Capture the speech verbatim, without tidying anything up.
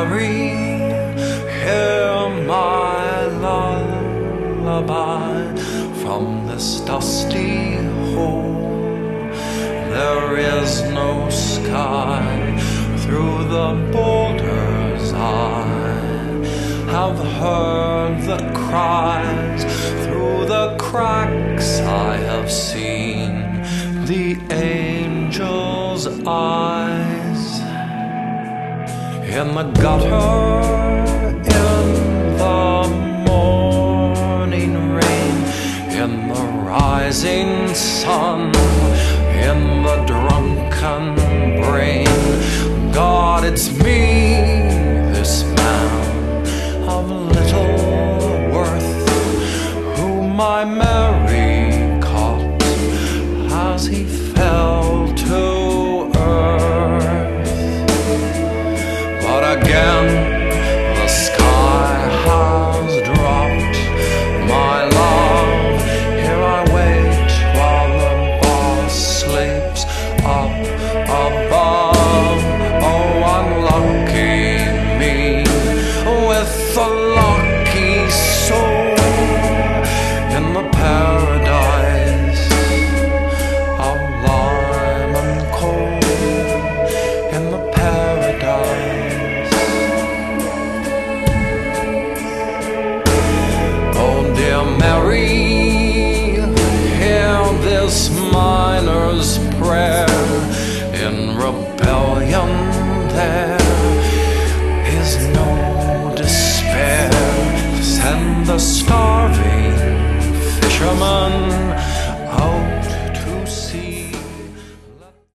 Mary, hear my lullaby. From this dusty hole there is no sky. Through the boulders I have heard the cries. Through the cracks I have seen the angel's eyes. In the gutter, in the morning rain, in the rising sun, in the drunken brain. God, it's me, this man of little worth, whom I Mary caught as he fell to earth. But again the sky has dropped my love. Here I wait while the boss sleeps up above. Oh, unlucky me, with a lucky soul in the paradise of lime and coal. In the paradise. Oh, dear Mary, hear this miner's prayer. In rebellion there is no despair. Send the